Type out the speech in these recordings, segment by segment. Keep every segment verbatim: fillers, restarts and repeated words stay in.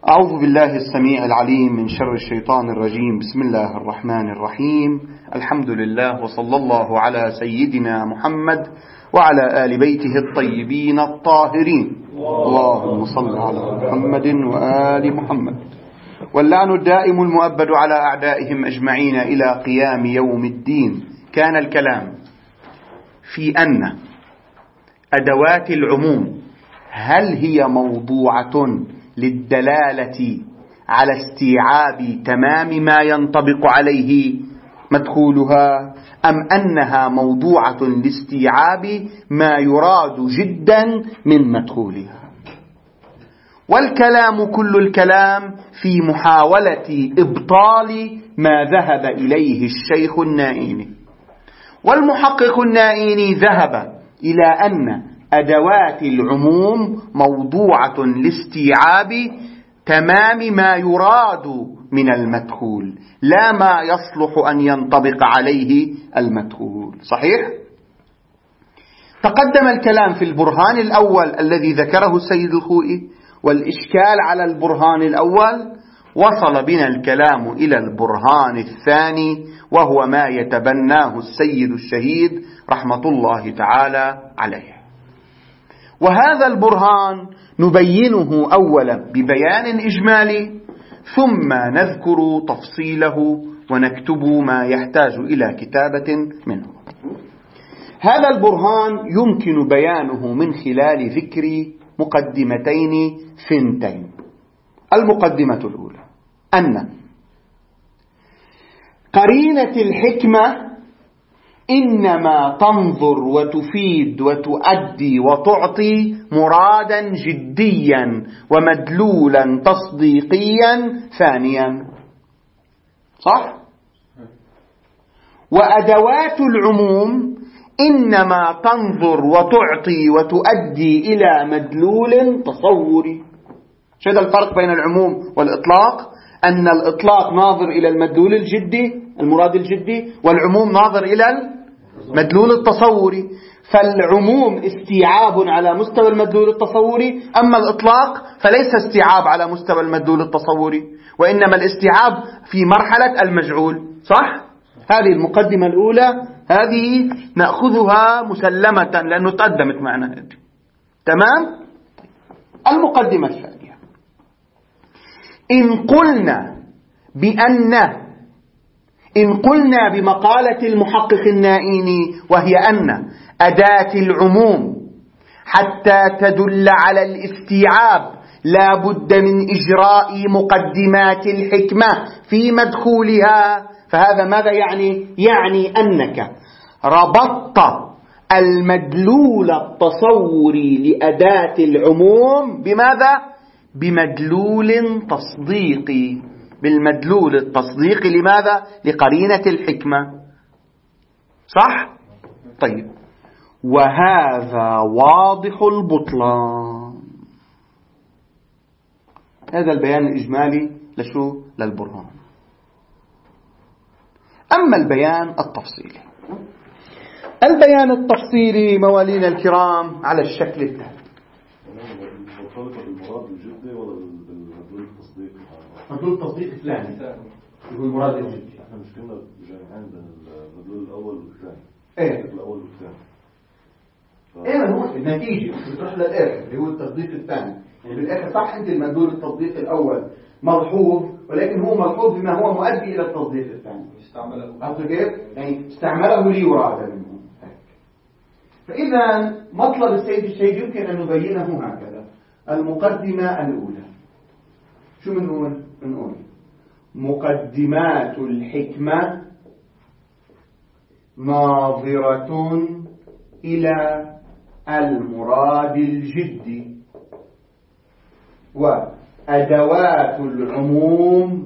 أعوذ بالله السميع العليم من شر الشيطان الرجيم. بسم الله الرحمن الرحيم. الحمد لله وصلى الله على سيدنا محمد وعلى آل بيته الطيبين الطاهرين. اللهم صل على محمد وآل محمد. واللعن الدائم المؤبد على أعدائهم أجمعين إلى قيام يوم الدين. كان الكلام في أن أدوات العموم هل هي موضوعة للدلالة على استيعاب تمام ما ينطبق عليه مدخولها، أم أنها موضوعة لاستيعاب ما يراد جدا من مدخولها؟ والكلام كل الكلام في محاولة إبطال ما ذهب إليه الشيخ النائيني. والمحقق النائيني ذهب إلى أن أدوات العموم موضوعة لاستيعاب تمام ما يراد من المدخول، لا ما يصلح أن ينطبق عليه المدخول. صحيح؟ تقدم الكلام في البرهان الأول الذي ذكره السيد الخوئي والإشكال على البرهان الأول. وصل بنا الكلام إلى البرهان الثاني وهو ما يتبناه السيد الشهيد رحمة الله تعالى عليه. وهذا البرهان نبينه أولا ببيان إجمالي، ثم نذكر تفصيله ونكتب ما يحتاج إلى كتابة منه. هذا البرهان يمكن بيانه من خلال ذكر مقدمتين ثنتين. المقدمة الأولى أن قرينة الحكمة إنما تنظر وتفيد وتؤدي وتعطي مرادا جديا ومدلولا تصديقيا ثانيا. صح؟ وأدوات العموم إنما تنظر وتعطي وتؤدي إلى مدلول تصوري. شو هذا الفرق بين العموم والإطلاق؟ أن الإطلاق ناظر إلى المدلول الجدي المراد الجدي، والعموم ناظر إلى المدلول التصوري. فالعموم استيعاب على مستوى المدلول التصوري، أما الإطلاق فليس استيعاب على مستوى المدلول التصوري، وإنما الاستيعاب في مرحلة المجعول. صح؟ هذه المقدمة الأولى، هذه نأخذها مسلمة لأنه تقدمت معنا هذه. تمام؟ المقدمة الثانية، إن قلنا بأن إن قلنا بمقالة المحقق النائيني، وهي أن أداة العموم حتى تدل على الاستيعاب لا بد من إجراء مقدمات الحكمة في مدخولها، فهذا ماذا يعني؟ يعني أنك ربطت المدلول التصوري لأداة العموم بماذا؟ بمدلول تصديقي، بالمدلول التصديقي. لماذا؟ لقرينة الحكمة. صح؟ طيب، وهذا واضح البطلان. هذا البيان الإجمالي لشو؟ للبرهان. أما البيان التفصيلي، البيان التفصيلي موالينا الكرام على الشكل التالي. المراد الجدي ولا بالمدلول التصديقي؟ مدلول التصديق الثاني يقول المراد الجدي. احنا مش كنا جامعين بين المدلول الاول والثاني. ايه الاول والثاني. ف... ايه هو النتيجه بتروح للاخر اللي هو التصديق الثاني. يعني بالاخر صح انت المدلول التصديق الاول ملحوظ، ولكن هو ملحوظ بما هو مؤدي الى التصديق الثاني. استعمله عرفت كيف؟ يعني استعمله ليراد منه. فاذا مطلب السيد الشهيد يمكن ان نبينه هكذا. المقدمة الأولى شو بنقول؟ بنقول مقدمات الحكمة ناظرة إلى المراد الجدي، وأدوات العموم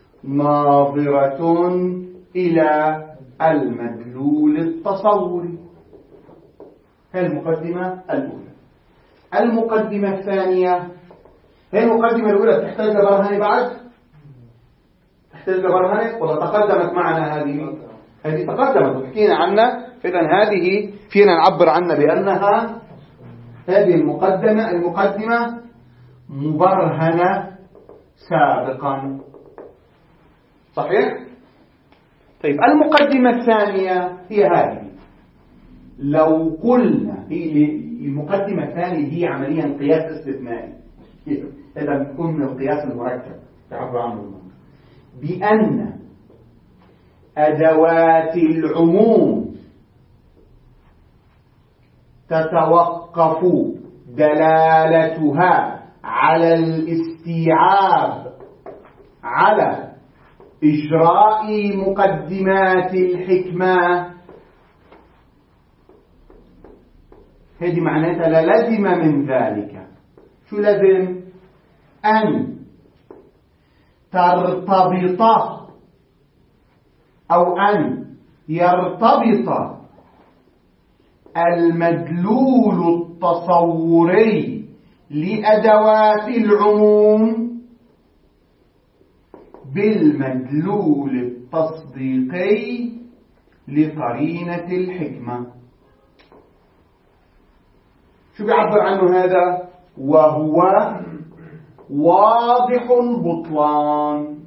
ناظرة إلى المدلول التصوري. هذه المقدمة الأولى. المقدمة الثانية، هي المقدمة الأولى تحتاج لبرهنة بعد؟ تحتاج لبرهنة ولا تقدمت معنا هذه؟ هذه تقدمت وحكينا عنها، فإذا هذه فينا نعبر عنها بأنها هذه المقدمة المقدمة مبرهنة سابقا. صحيح؟ طيب المقدمة الثانية هي هذه. لو قلنا هي المقدمة الثانية هي عمليا قياس استثنائي، إذا بيكون من القياس المركب تعبر عنه، بأن أدوات العموم تتوقف دلالتها على الاستيعاب على إجراء مقدمات الحكمة. هذه معناتها لازم من ذلك. شو لازم؟ أن ترتبط أو أن يرتبط المدلول التصوري لأدوات العموم بالمدلول التصديقي لقرينة الحكمة. شو بيعبر عنه هذا؟ وهو واضح البطلان.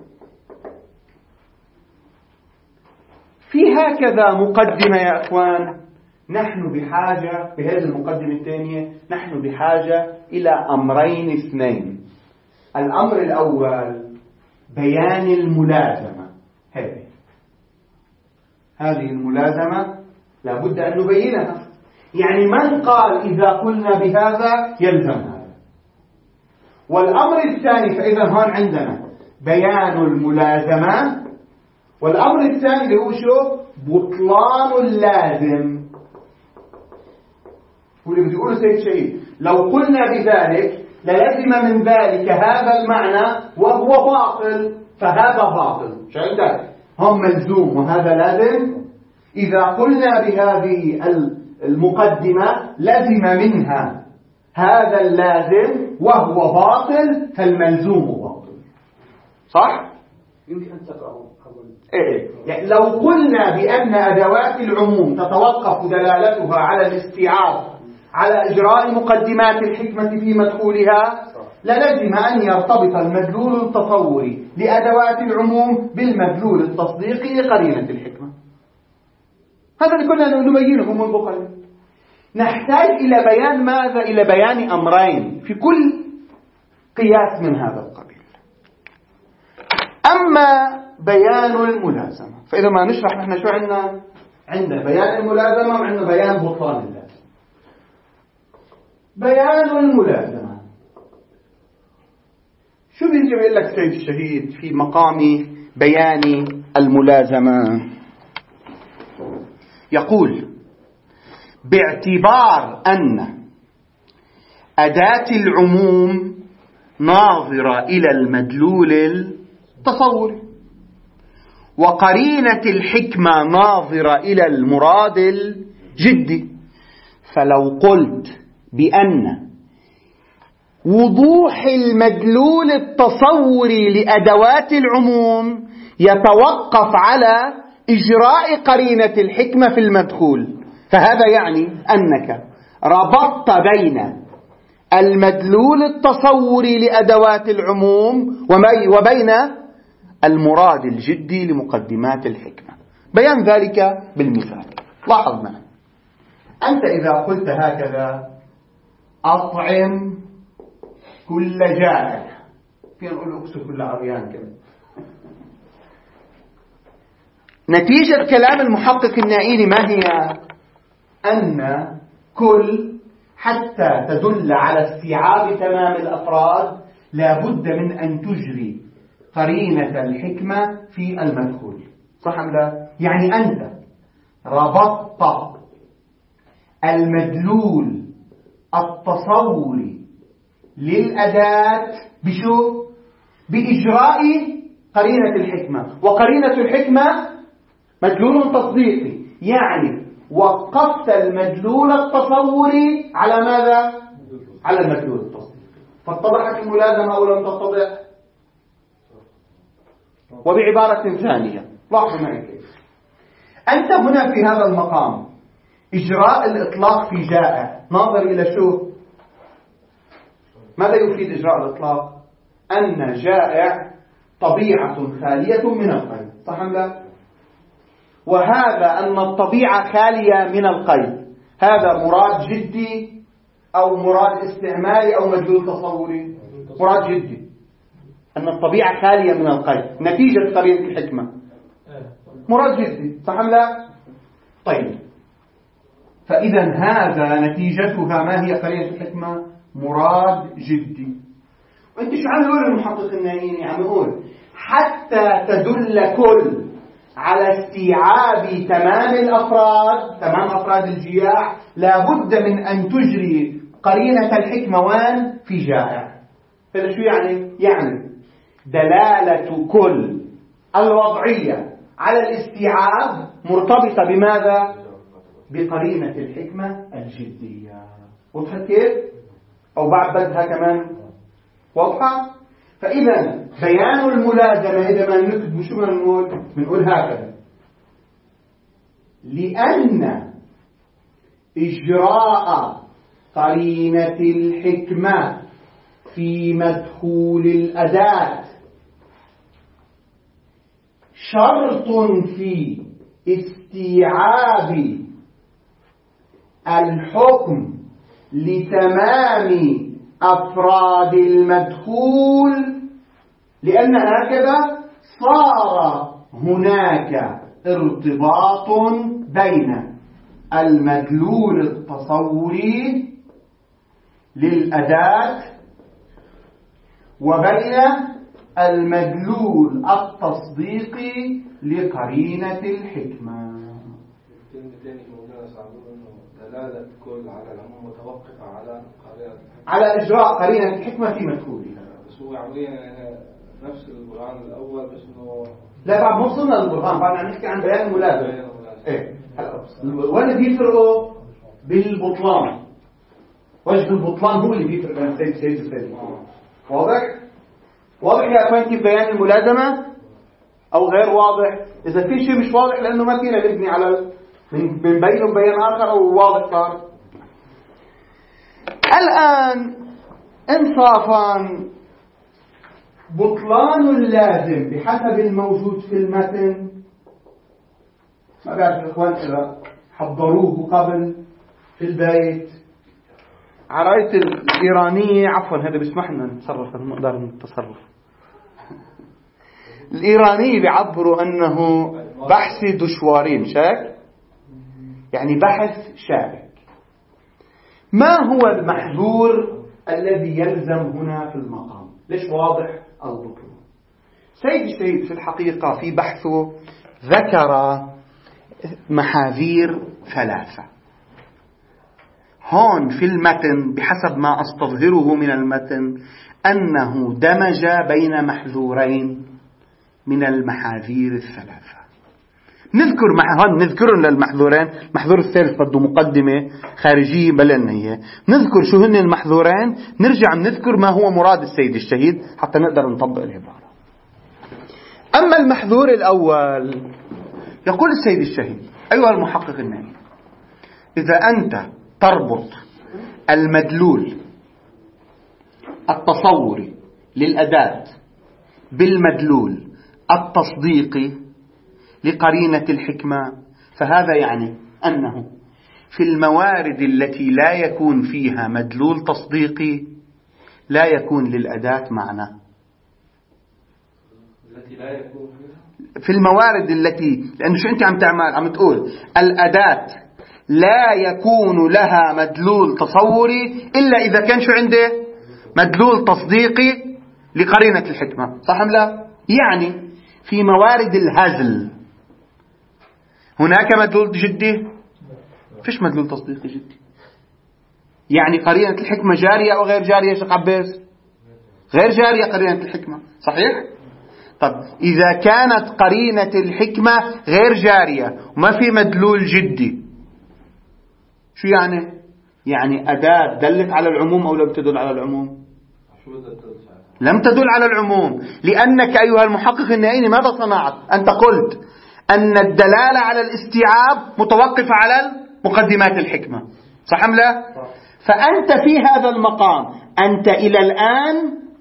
في هكذا مقدمة يا أخوان، نحن بحاجة بهذه المقدمة الثانية نحن بحاجة إلى أمرين اثنين. الأمر الأول بيان الملازمة. هذه هذه الملازمة لابد أن نبينها. يعني من قال إذا قلنا بهذا يلزم هذا. والأمر الثاني، فإذا هون عندنا بيان الملازمة، والأمر الثاني اللي هو شو؟ بطلان اللازم. واللي بده يقوله سيد شهيد لو قلنا بذلك للزم من ذلك هذا المعنى وهو باطل، فهذا باطل. شو عندك؟ هم ملزوم وهذا لازم. إذا قلنا بهذه المقدمة لزم منها هذا اللازم وهو باطل، فالملزوم باطل. صح؟ يمكن أن تقرأه. إيه. يعني لو قلنا بأن أدوات العموم تتوقف دلالتها على الاستيعاب على إجراء مقدمات الحكمة في مدخولها، للزم أن يرتبط المدلول التصوري لأدوات العموم بالمدلول التصديقي لقرينة الحكمة. هذا اللي كنا نبينه منذ قليل. نحتاج إلى بيان ماذا؟ إلى بيان أمرين في كل قياس من هذا القبيل. أما بيان الملازمة، فإذا ما نشرح نحن شو عندنا؟ عندنا بيان الملازمة وعندنا بيان بطلان اللازم. بيان الملازمة شو بيجي بيقول لك سيد الشهيد في مقام بيان الملازمة؟ يقول باعتبار أن أداة العموم ناظرة إلى المدلول التصوري وقرينة الحكمة ناظرة إلى المراد الجدي، فلو قلت بأن وضوح المدلول التصوري لأدوات العموم يتوقف على إجراء قرينة الحكمة في المدخول، فهذا يعني أنك ربطت بين المدلول التصوري لأدوات العموم وبين المراد الجدي لمقدمات الحكمة. بيان ذلك بالمثال. لاحظ معي، أنت إذا قلت هكذا أطعم كل جائع، فين نقول أكسو كل عريان كمان. نتيجة كلام المحقق النائيني ما هي؟ أن كل حتى تدل على استيعاب تمام الأفراد لابد من أن تجري قرينة الحكمة في المدخول. صح أم لا؟ يعني أنت ربطت المدلول التصوري للأداة بشو؟ بإجراء قرينة الحكمة، وقرينة الحكمة مدلول تصديقي، يعني وقفت المدلول التصوري على ماذا؟ على المدلول التصديقي. فاتضحت الملازمة أو لم تتضح؟ وبعبارة ثانية لاحظوا معي كيف أنت هنا في هذا المقام إجراء الإطلاق في جائع ناظر إلى شو؟ ماذا يفيد إجراء الإطلاق؟ أن جائع طبيعة خالية من القيد، صح أم لا؟ وهذا أن الطبيعة خالية من القيد، هذا مراد جدي أو مراد استعمالي أو مدلول تصوري؟ مراد جدي، أن الطبيعة خالية من القيد نتيجة قرينة الحكمة، مراد جدي، صح أم لا؟ طيب، فإذا هذا نتيجتها ما هي قرينة الحكمة؟ مراد جدي. وانت شو عم يقول المحقق النائيني؟ عم يقول حتى تدل كل على استيعاب تمام الأفراد، تمام أفراد الجياع، لابد من أن تجري قرينة الحكمة وين؟ في جائع. هذا شو يعني؟ يعني دلالة كل الوضعية على الاستيعاب مرتبطة بماذا؟ بقرينة الحكمة الجدية. وضحت كيف؟ أو بعد بدها كمان واضحة؟ فإذا بيان الملازمة إذا ما نكتب شو بنقول؟ بنقول هكذا: لأن إجراء قرينة الحكمة في مدخول الأداة شرط في استيعاب الحكم لتمام أفراد المدخول، لأن هكذا صار هناك ارتباط بين المدلول التصوري للأداة وبين المدلول التصديقي لقرينة الحكمة. دلالة كل على العموم متوقفة على قرينة على إجراء قرينة الحكمة في مدخولها. بس هو عمليا نفس البرهان الأول، بس إنه لا بعد ما وصلنا للبرهان، بعد عم نحكي عن بيان الملازمة. إيه وين بيفرقوا؟ بالبطلان. وجه البطلان هو اللي بيفرق بين سيد سيد وسيد. واضح؟ واضح يا أخوان كيف بيان الملازمة أو غير واضح؟ إذا في شيء مش واضح لأنه ما فينا نبني على من بين وبين آخر أو واضح صار. الآن إنصافا بطلان اللازم بحسب الموجود في المتن، ما بعرف الإخوان إذا حضروه قبل في البيت. عراية الإيرانية، عفوا هذا بيسمح لنا نتصرف، نقدر نتصرف. الإيرانية بيعبروا أنه بحث دشوارين شاك، يعني بحث شائك. ما هو المحذور الذي يلزم هنا في المقام؟ ليش واضح البطلان؟ سيد الشهيد في الحقيقة في بحثه ذكر محاذير ثلاثة هون في المتن، بحسب ما أستظهره من المتن أنه دمج بين محذورين من المحاذير الثلاثة. نذكر مع هون نذكرهم للمحذورين. المحذور الثالث بده مقدمة خارجية بلنية. نذكر شو هن المحذورين، نرجع نذكر ما هو مراد السيد الشهيد حتى نقدر نطبق العبارة. أما المحذور الأول يقول السيد الشهيد: أيها المحقق النائي، إذا أنت تربط المدلول التصوري للأداة بالمدلول التصديقي لقرينة الحكمة، فهذا يعني أنه في الموارد التي لا يكون فيها مدلول تصديقي لا يكون للأداة معنى. التي لا يكون فيها في الموارد التي، لأنه شو أنت عم تعمل؟ عم تقول الأداة لا يكون لها مدلول تصوري إلا إذا كان شو عنده مدلول تصديقي لقرينة الحكمة، صح أم لا؟ يعني في موارد الهزل هناك مدلول جدي؟ فيش مدلول تصديقي جدي. يعني قرينة الحكمة جارية أو غير جارية؟ شيخ عباس غير جارية قرينة الحكمة، صحيح؟ طب إذا كانت قرينة الحكمة غير جارية وما في مدلول جدي، شو يعني؟ يعني أداة دلت على العموم أو لم تدل على العموم؟ لم تدل على العموم، لأنك أيها المحقق النائي ماذا صنعت؟ أنت قلت أن الدلالة على الاستيعاب متوقفة على مقدمات الحكمة، صح أم لا؟ فأنت في هذا المقام أنت إلى الآن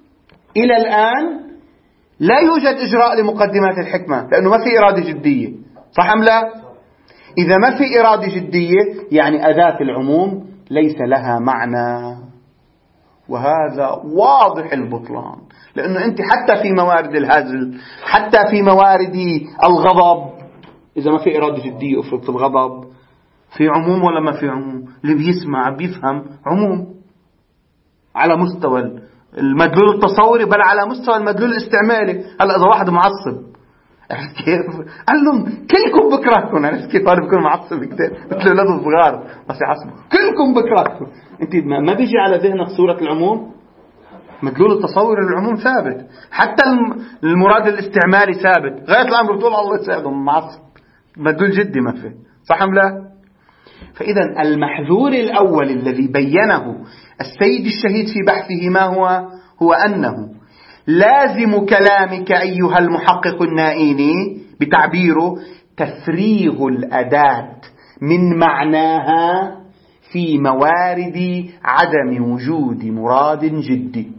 إلى الآن لا يوجد إجراء لمقدمات الحكمة، لأنه ما في إرادة جدية، صح أم لا؟ إذا ما في إرادة جدية يعني أداة العموم ليس لها معنى، وهذا واضح البطلان. لأنه أنت حتى في موارد الهزل، حتى في موارد الغضب، إذا ما في إرادة جدية أفرض في الغضب، في عموم ولا ما في عموم؟ اللي بيسمع بيفهم عموم على مستوى المدلول التصوري، بل على مستوى المدلول الاستعمالي. هلا إذا واحد معصب، عرفت كيف؟ قال لهم كلكم بكرهكم، عرفت كيف؟ هذا بيكون معصب كتير مثل أولاد الصغار بس يحسبوا كلكم بكرهكم. أنت ما بيجي على ذهنك صورة العموم؟ مدلول التصور العموم ثابت، حتى المراد الاستعمالي ثابت. غاية الأمر بتقول الله يساعدهم معصب، مدلول جدي ما فيه، صح أم لا؟ فإذا المحذور الأول الذي بينه السيد الشهيد في بحثه ما هو؟ هو أنه لازم كلامك أيها المحقق النائيني بتعبيره تفريغ الأداة من معناها في موارد عدم وجود مراد جدي.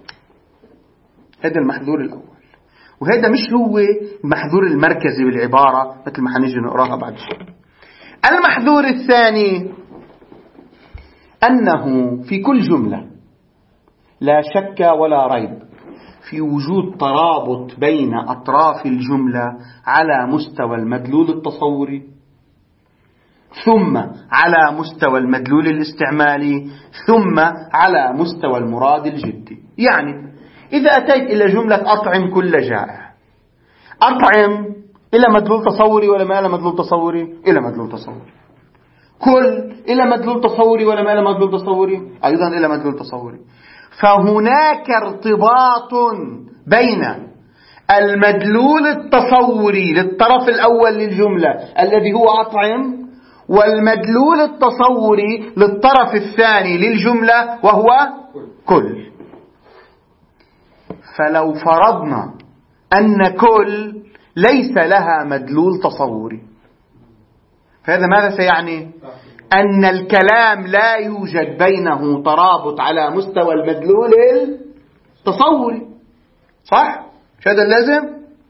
هذا المحذور الأول، وهذا مش هو المحذور المركزي بالعبارة مثل ما حنيجي نقراها بعد شوي. المحذور الثاني أنه في كل جملة لا شك ولا ريب في وجود ترابط بين أطراف الجملة على مستوى المدلول التصوري، ثم على مستوى المدلول الاستعمالي، ثم على مستوى المراد الجدي. يعني إذا أتيت إلى جملة أطعم كل جائع، أطعم إلى مدلول تصوري ولا ما إلى مدلول تصوري؟ إلى مدلول تصوري. كل إلى مدلول تصوري ولا ما إلى مدلول تصوري؟ أيضا إلى مدلول تصوري. فهناك ارتباط بين المدلول التصوري للطرف الأول للجملة الذي هو أطعم، والمدلول التصوري للطرف الثاني للجملة وهو كل. فلو فرضنا أن كل ليس لها مدلول تصوري، فهذا ماذا سيعني؟ أن الكلام لا يوجد بينه ترابط على مستوى المدلول التصوري، صح؟ مش هذا اللازم؟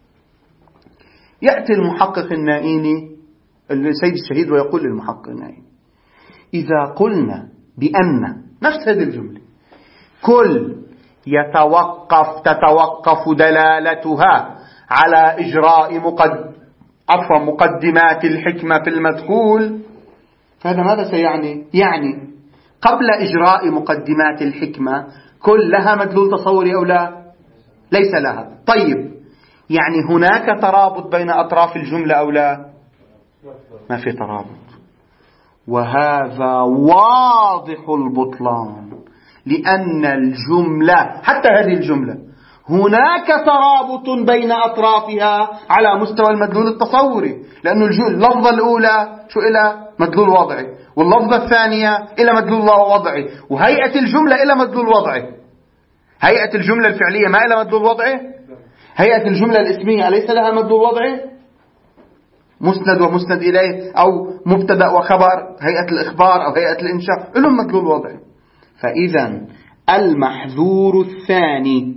يأتي المحقق النائيني السيد الشهيد ويقول للمحقق النائيني إذا قلنا بأن نفس هذه الجملة كل يتوقف تتوقف دلالتها على إجراء مقد عفوا مقدمات الحكمة في المدخول، فهذا ماذا سيعني؟ يعني قبل إجراء مقدمات الحكمة كل لها مدلول تصوري أو لا؟ ليس لها. طيب يعني هناك ترابط بين أطراف الجملة أو لا؟ ما في ترابط، وهذا واضح البطلان، لأن الجملة حتى هذه الجملة هناك ترابط بين أطرافها على مستوى المدلول التصوري، لأن اللفظة الأولى شو إلى مدلول وضعي، واللفظة الثانية إلى مدلول وضعي، وهيئة الجملة إلى مدلول وضعي. هيئة الجملة الفعلية ما إلى مدلول وضعي؟ هيئة الجملة الاسمية أليس لها مدلول وضعي؟ مسند ومسند إليه أو مبتدأ وخبر، هيئة الإخبار أو هيئة الإنشاء لهم مدلول وضعي. فإذا المحذور الثاني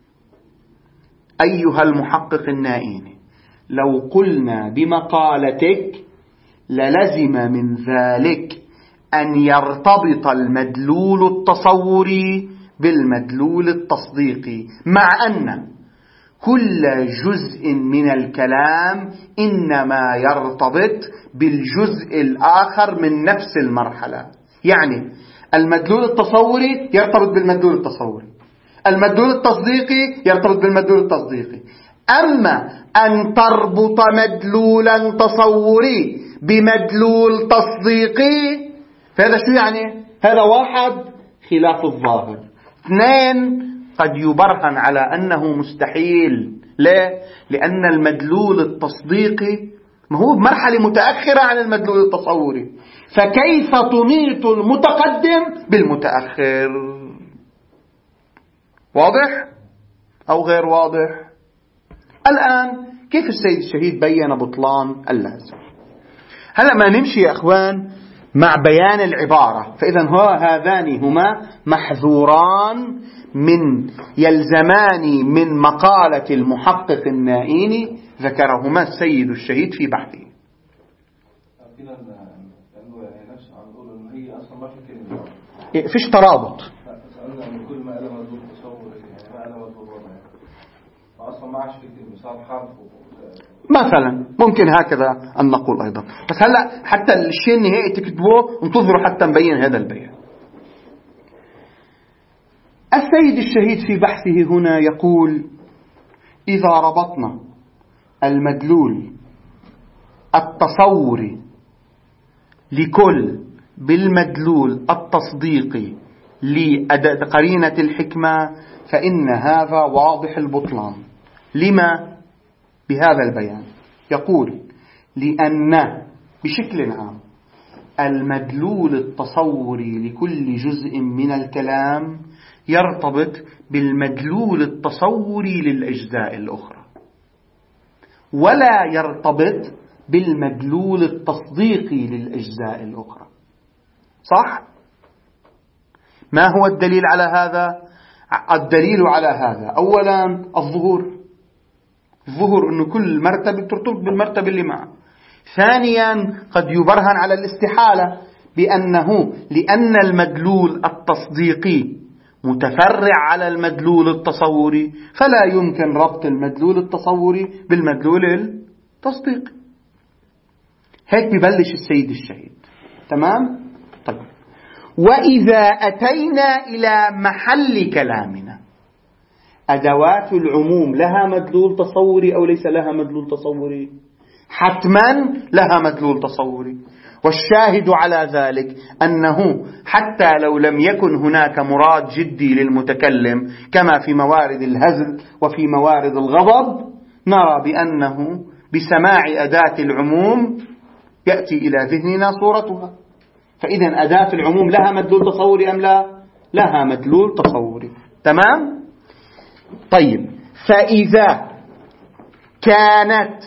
أيها المحقق النائيني، لو قلنا بمقالتك للزم من ذلك أن يرتبط المدلول التصوري بالمدلول التصديقي، مع أن كل جزء من الكلام إنما يرتبط بالجزء الآخر من نفس المرحلة. يعني المدلول التصوري يرتبط بالمدلول التصوري، المدلول التصديقي يرتبط بالمدلول التصديقي. أما أن تربط مدلولا تصوري بمدلول تصديقي فهذا شو يعني؟ هذا واحد خلاف الظاهر، اثنين قد يبرهن على أنه مستحيل. ليه؟ لأن المدلول التصديقي ما هو بمرحلة متأخرة عن المدلول التصوري، فكيف تميت المتقدم بالمتأخر؟ واضح أو غير واضح؟ الآن كيف السيد الشهيد بيّن بطلان اللازم؟ هلأ ما نمشي يا أخوان مع بيان العبارة. فإذا هو هذان هما محذوران من يلزمان من مقالة المحقق النائيني ذكرهما السيد الشهيد في بحثه. فيش ترابط. مثلا ممكن هكذا أن نقول أيضا. بس هلأ حتى الشيء النهائي تكتبوه انتظروا حتى نبين هذا البيان. السيد الشهيد في بحثه هنا يقول: إذا ربطنا المدلول التصوري لكل بالمدلول التصديقي لقرينة الحكمة فإن هذا واضح البطلان. لما؟ بهذا البيان. يقول: لأن بشكل عام المدلول التصوري لكل جزء من الكلام يرتبط بالمدلول التصوري للأجزاء الأخرى، ولا يرتبط بالمدلول التصديقي للأجزاء الأخرى. صح؟ ما هو الدليل على هذا؟ الدليل على هذا أولا الظهور. الظهور أنه كل مرتبة ترتبط بالمرتبة اللي معه. ثانيا قد يبرهن على الاستحالة بأنه لأن المدلول التصديقي متفرع على المدلول التصوري فلا يمكن ربط المدلول التصوري بالمدلول التصديقي. هيك ببلش السيد الشهيد. تمام؟ طيب، وإذا أتينا إلى محل كلامنا، أدوات العموم لها مدلول تصوري أو ليس لها مدلول تصوري؟ حتما لها مدلول تصوري. والشاهد على ذلك أنه حتى لو لم يكن هناك مراد جدي للمتكلم كما في موارد الهزل وفي موارد الغضب، نرى بأنه بسماع أداة العموم يأتي إلى ذهننا صورتها. فإذا أداة العموم لها مدلول تصوري أم لا؟ لها مدلول تصوري. تمام؟ طيب، فإذا كانت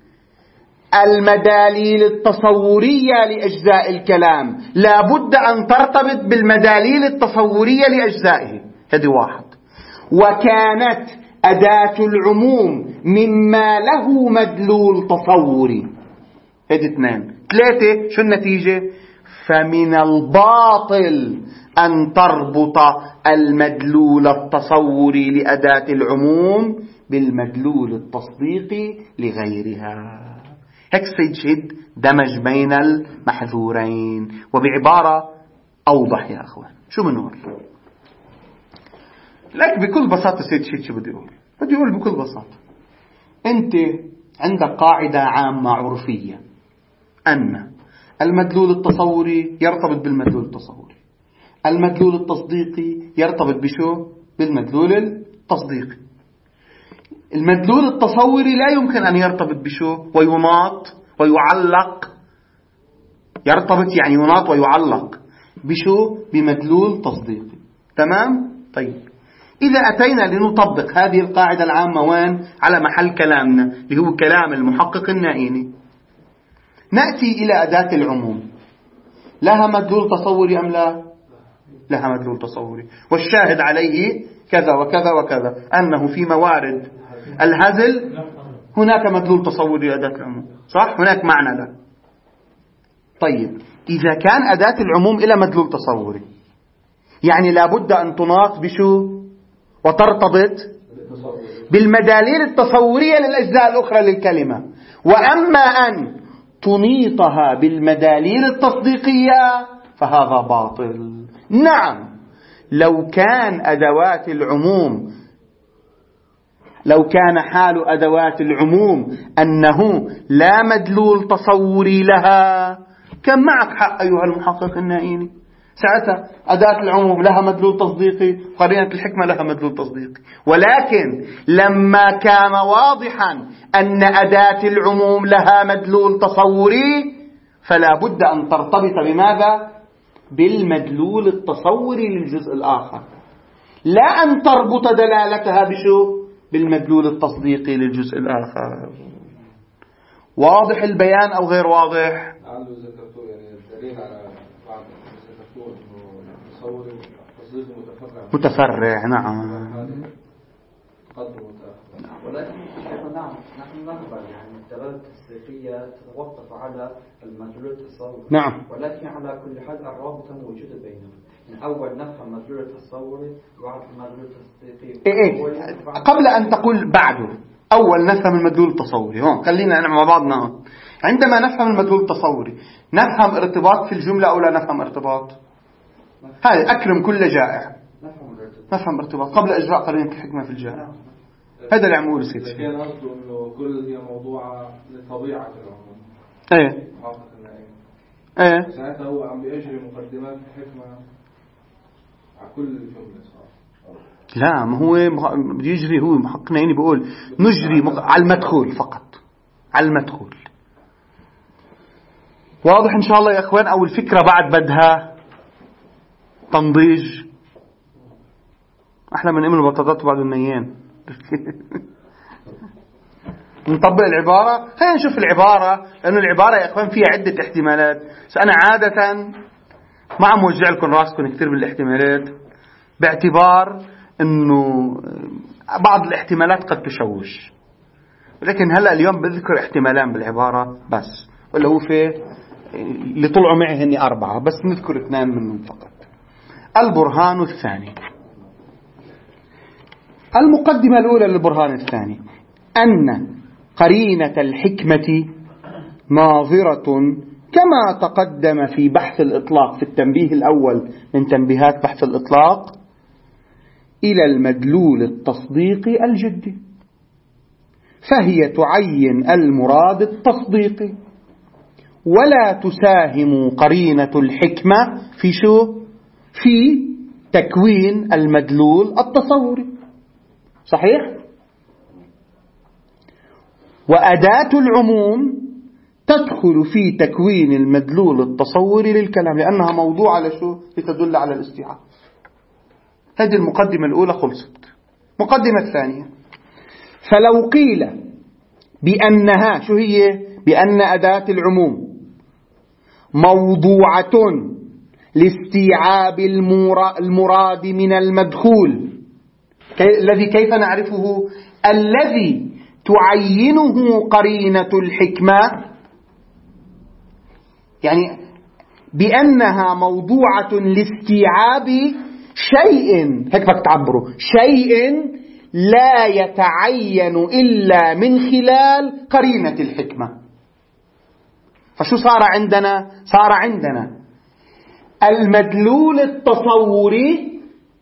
المداليل التصورية لأجزاء الكلام لا بد أن ترتبط بالمداليل التصورية لأجزائه، هذه واحد. وكانت أداة العموم مما له مدلول تصوري، هذه اثنين. ثلاثة، شو النتيجة؟ فمن الباطل أن تربط المدلول التصوري لأداة العموم بالمدلول التصديقي لغيرها. هيك السيد شهيد دمج بين المحذورين وبعبارة أوضح. يا أخوان شو بنقول لك بكل بساطة؟ السيد شهيد شو بده يقول؟ بده يقول بكل بساطة: أنت عندك قاعدة عامة عرفية أن المدلول التصوري يرتبط بالمدلول التصوري، المدلول التصديقي يرتبط بشو؟ بالمدلول التصديقي. المدلول التصوري لا يمكن أن يرتبط بشو؟ ويناط ويعلق. يرتبط يعني يناط ويعلق بشو؟ بمدلول تصديقي. تمام؟ طيب، إذا أتينا لنطبق هذه القاعدة العامة وين؟ على محل كلامنا اللي هو كلام المحقق النائيني، نأتي إلى أداة العموم. لها مدلول تصوري أم لا؟ لها مدلول تصوري. والشاهد عليه كذا وكذا وكذا، أنه في موارد الهزل هناك مدلول تصوري لأداة العموم. صح؟ هناك معنى له. طيب، إذا كان أداة العموم إلى مدلول تصوري يعني لابد أن تناط بشو؟ وترتبط بالمداليل التصورية للأجزاء الأخرى للكلمة. وأما أن تنيطها بالمداليل التصديقية فهذا باطل. نعم، لو كان أدوات العموم لو كان حال أدوات العموم أنه لا مدلول تصوري لها كان معك حق أيها المحقق النائيني. ساعتها أداة العموم لها مدلول تصديقي، قرينة الحكمة لها مدلول تصديقي. ولكن لما كان واضحا أن أداة العموم لها مدلول تصوري فلا بد أن ترتبط بماذا؟ بالمدلول التصوري للجزء الآخر، لا أن تربط دلالتها بشو؟ بالمدلول التصديقي للجزء الآخر. واضح البيان أو غير واضح؟ لعله ذكرته يعني الدليل على تصوري تصديق متفرع متفرع. نعم. ولكن نعم نحن نقبل يعني الدلالة التصديقية تتوقف على المدلول التصوري. نعم. ولكن على كل حال الرابطة موجودة بينهم. يعني أول نفهم المدلول التصوري وبعد المدلول التصديقي. إيه إيه. قبل أن تقول بعده أول نفهم المدلول التصوري. هون خلينا نحن مع بعضنا هون. عندما نفهم المدلول التصوري نفهم ارتباط في الجملة أو لا نفهم ارتباط؟ هذا أكرم كل جائع. نفهم ارتباط قبل إجراء قرينة الحكمة في الجائع. هذا اللي عمول سيد. كان قصده إنه كل هي موضوعة لطبيعة العموم. إيه. إيه. ساعتها هو عم بيجري مقدمات الحكمة على كل جملة صار. لا ما هو بيجري هو محقنا يعني بقول نجري مق... على المدخول فقط على المدخول. واضح إن شاء الله يا أخوان؟ أو الفكرة بعد بدها تنضيج أحلى من إمل البطاطات بعد النيان. نطبق العبارة. خلينا نشوف العبارة لأنه العبارة يا أخوان فيها عدة احتمالات. أنا عادة ما عم وجع لكم راسكم كثير بالاحتمالات باعتبار أنه بعض الاحتمالات قد تشوش. لكن هلأ اليوم بذكر احتمالان بالعبارة بس ولا هو في اللي طلعوا معي هني أربعة بس نذكر اثنين منهم فقط. البرهان الثاني. المقدمة الأولى للبرهان الثاني أن قرينة الحكمة ناظرة كما تقدم في بحث الإطلاق في التنبيه الأول من تنبيهات بحث الإطلاق إلى المدلول التصديقي الجدي، فهي تعين المراد التصديقي ولا تساهم قرينة الحكمة في شو؟ في تكوين المدلول التصوري. صحيح؟ وأداة العموم تدخل في تكوين المدلول التصوري للكلام لأنها موضوع على شو؟ لتدل على الاستيعاب. هذه المقدمة الأولى خلصت. مقدمة الثانية فلو قيل بأنها شو هي؟ بأن أداة العموم موضوعة لاستيعاب المراد من المدخول الذي كيف نعرفه؟ الذي تعينه قرينة الحكمة، يعني بأنها موضوعة لاستيعاب شيء، هيك بدك تعبره، شيء لا يتعين إلا من خلال قرينة الحكمة. فشو صار عندنا؟ صار عندنا المدلول التصوري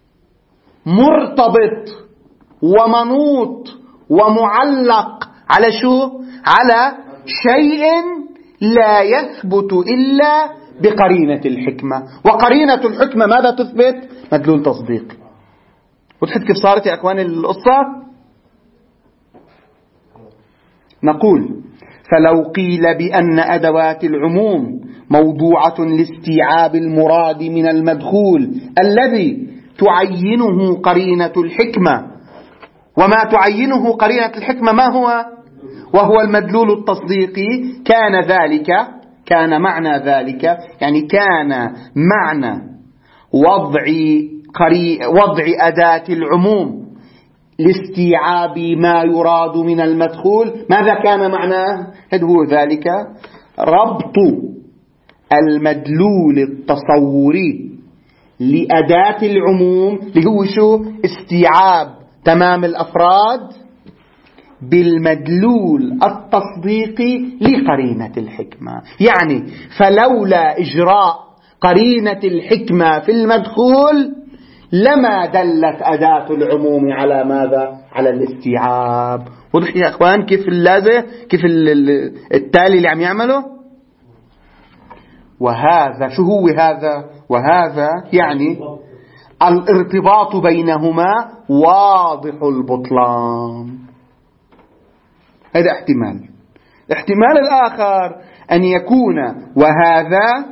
مرتبط ومنوط ومعلق على شو؟ على شيء لا يثبت إلا بقرينة الحكمة. وقرينة الحكمة ماذا تثبت؟ مدلول تصديق. وتحس كيف صارت يا أخواني القصة؟ نقول فلو قيل بأن أدوات العموم موضوعة لاستيعاب المراد من المدخول الذي تعينه قرينة الحكمة، وما تعينه قرينة الحكمة ما هو؟ وهو المدلول التصديقي، كان ذلك كان معنى ذلك يعني كان معنى وضع قري وضع أداة العموم لاستيعاب ما يراد من المدخول. ماذا كان معناه؟ هذا هو ذلك ربط المدلول التصوري لأداة العموم اللي هو شو؟ استيعاب تمام الأفراد بالمدلول التصديقي لقرينة الحكمة. يعني فلولا إجراء قرينة الحكمة في المدخول لما دلت أداة العموم على ماذا؟ على الاستيعاب. وضح يا أخوان كيف اللازة كيف التالي اللي عم يعمله؟ وهذا شو هو هذا؟ وهذا يعني الارتباط بينهما واضح البطلان. هذا احتمال. الاحتمال الآخر أن يكون وهذا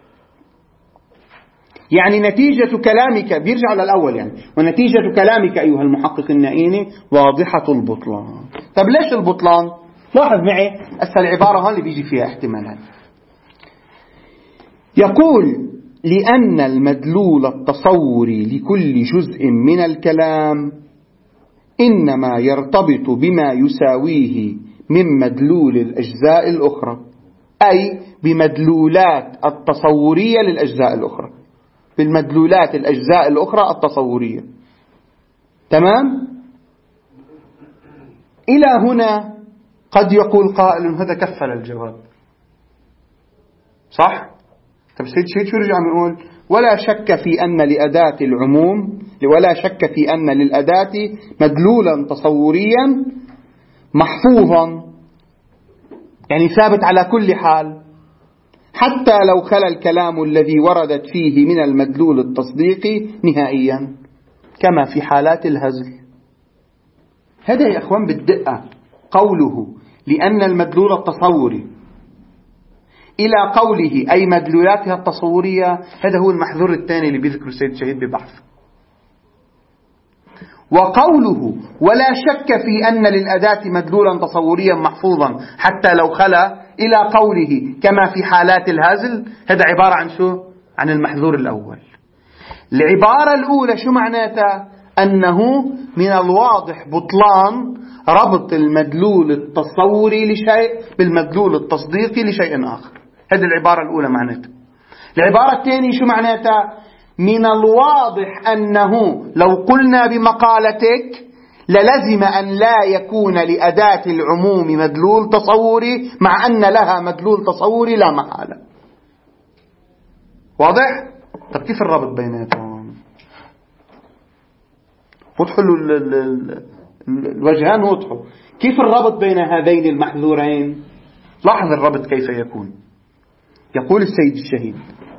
يعني نتيجة كلامك، بيرجع للأول يعني، ونتيجة كلامك أيها المحقق النائيني واضحة البطلان. طب ليش البطلان؟ لاحظ معي أسهل العبارة هون اللي بيجي فيها احتمالات. يقول لأن المدلول التصوري لكل جزء من الكلام إنما يرتبط بما يساويه من مدلول الأجزاء الأخرى، أي بمدلولات التصورية للأجزاء الأخرى، بالمدلولات الأجزاء الأخرى التصورية. تمام؟ إلى هنا قد يقول قائل هذا كفل الجواب، صح؟ طب سيد شيء شو رجع نقول؟ ولا شك في أن لأداة العموم ولا شك في أن للأداة مدلولا تصوريا محفوظا، يعني ثابت على كل حال، حتى لو خلا الكلام الذي وردت فيه من المدلول التصديقي نهائيا، كما في حالات الهزل. هذا يا أخوان بالدقة قوله لأن المدلول التصوري إلى قوله أي مدلولاتها التصورية، هذا هو المحذور الثاني اللي بيذكر السيد الشهيد ببحث. وقوله ولا شك في أن للأداة مدلولا تصوريا محفوظا حتى لو خلا إلى قوله كما في حالات الهزل، هذا عبارة عن شو؟ عن المحذور الأول. العبارة الأولى شو معناتها؟ أنه من الواضح بطلان ربط المدلول التصوري لشيء بالمدلول التصديقي لشيء آخر. هذه العبارة الأولى معناتها. العبارة الثانية شو معناتها؟ من الواضح أنه لو قلنا بمقالتك للزم أن لا يكون لأداة العموم مدلول تصوري مع أن لها مدلول تصوري لا محالة. واضح؟ طب كيف الربط بيناتهم؟ وضحوا الوجهان وضحوا. كيف الربط بين هذين المحذورين؟ لاحظ الربط كيف يكون. يقول السيد الشهيد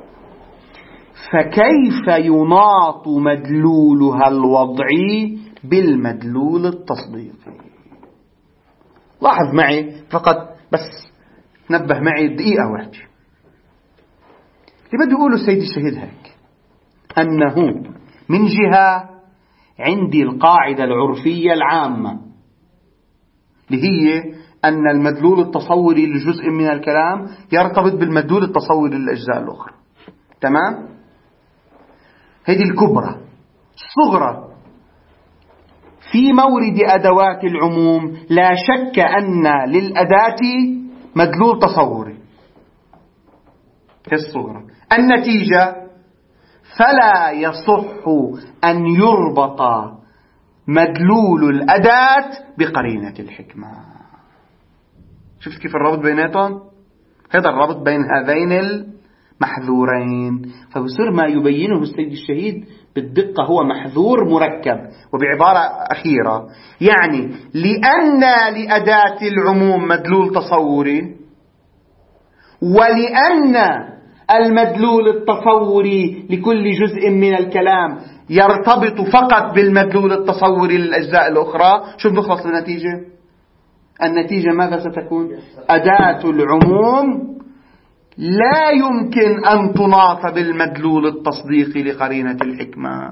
فكيف يناط مدلولها الوضعي بالمدلول التصديقي؟ لاحظ معي فقط، بس نبه معي دقيقة واحدة. اللي بده يقوله السيد الشهيد هيك، أنه من جهة عندي القاعدة العرفية العامة اللي هي أن المدلول التصوري لجزء من الكلام يرتبط بالمدلول التصوري للأجزاء الأخرى. تمام؟ هذه الكبرى. الصغرى في مورد أدوات العموم لا شك أن للأداة مدلول تصوري. هي الصغرى. النتيجة فلا يصح أن يربط مدلول الأداة بقرينة الحكمة. شفت كيف الربط بيناتهم؟ هذا الربط بين هذين المحذورين. فبصير ما يبينه السيد الشهيد بالدقة هو محذور مركب. وبعبارة أخيرة يعني لأن لأداة العموم مدلول تصوري، ولأن المدلول التصوري لكل جزء من الكلام يرتبط فقط بالمدلول التصوري للأجزاء الأخرى، شو بنخلص النتيجة؟ النتيجة ماذا ستكون؟ أداة العموم لا يمكن أن تناط بالمدلول التصديقي لقرينة الحكمة.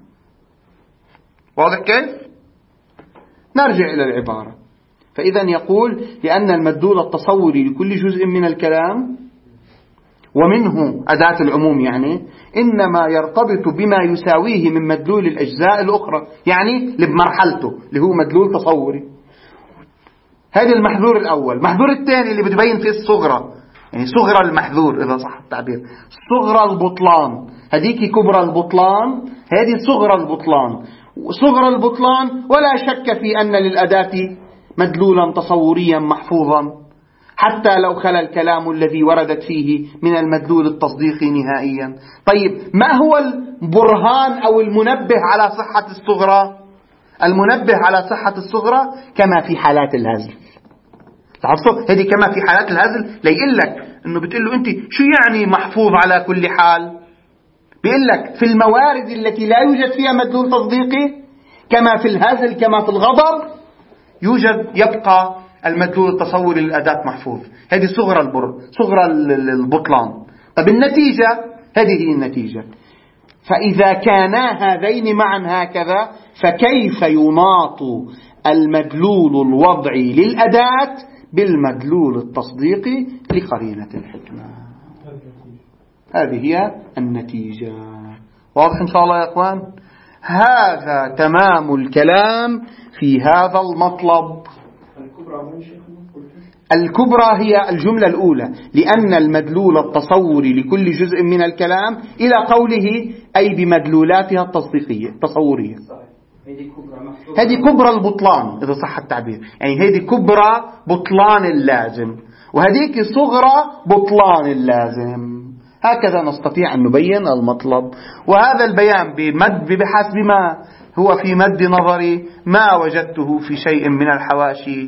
واضح كيف؟ نرجع إلى العبارة. فإذا يقول لأن المدلول التصوري لكل جزء من الكلام ومنه أداة العموم يعني إنما يرتبط بما يساويه من مدلول الأجزاء الأخرى، يعني اللي بمرحلته اللي هو مدلول تصوري. هذا المحذور الأول. المحذور الثاني اللي بتبين فيه الصغرى، يعني صغرى المحذور إذا صح التعبير، صغرى البطلان. هذيك كبرى البطلان، هذه صغرى البطلان. صغرى البطلان ولا شك في أن للأداة مدلولا تصوريا محفوظا حتى لو خلا الكلام الذي وردت فيه من المدلول التصديقي نهائيا. طيب ما هو البرهان أو المنبه على صحة الصغرى؟ المنبه على صحة الصغرى كما في حالات الهزل. لاحظوا هذه كما في حالات الهزل ليقول لك انه بتقول له انت شو يعني محفوظ على كل حال؟ بيقول لك في الموارد التي لا يوجد فيها مدلول تصديقي كما في الهزل كما في الغضب يوجد يبقى المدلول التصوري للأداة محفوظ. هذه صغرى البر صغرى البطلان. طب النتيجة هذه هي النتيجة. فإذا كانا هذين معا هكذا فكيف يناط المدلول الوضعي للأداة بالمدلول التصديقي لقرينة الحكمة؟ هذه هي النتيجة. واضح إن شاء الله يا أخوان؟ هذا تمام الكلام في هذا المطلب. الكبرى هي الجملة الأولى، لأن المدلول التصوري لكل جزء من الكلام إلى قوله أي بمدلولاتها التصديقية التصورية. هذه كبرى البطلان إذا صح التعبير، يعني هذه كبرى بطلان اللازم، وهذيك صغرى بطلان اللازم. هكذا نستطيع أن نبين المطلب. وهذا البيان بمد بحسب ما هو في مد نظري ما وجدته في شيء من الحواشي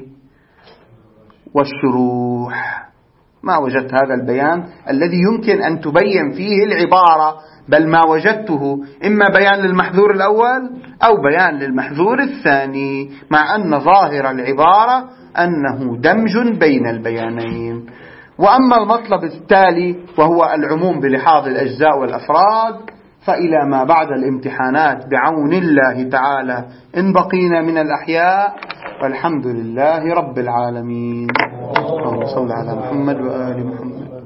والشروح. ما وجدت هذا البيان الذي يمكن أن تبين فيه العبارة، بل ما وجدته إما بيان للمحذور الأول أو بيان للمحذور الثاني، مع أن ظاهر العبارة أنه دمج بين البيانين. وأما المطلب التالي وهو العموم بلحاظ الأجزاء والأفراد، فإلى ما بعد الامتحانات بعون الله تعالى إن بقينا من الأحياء، والحمد لله رب العالمين. اللهم صل على محمد وآل محمد.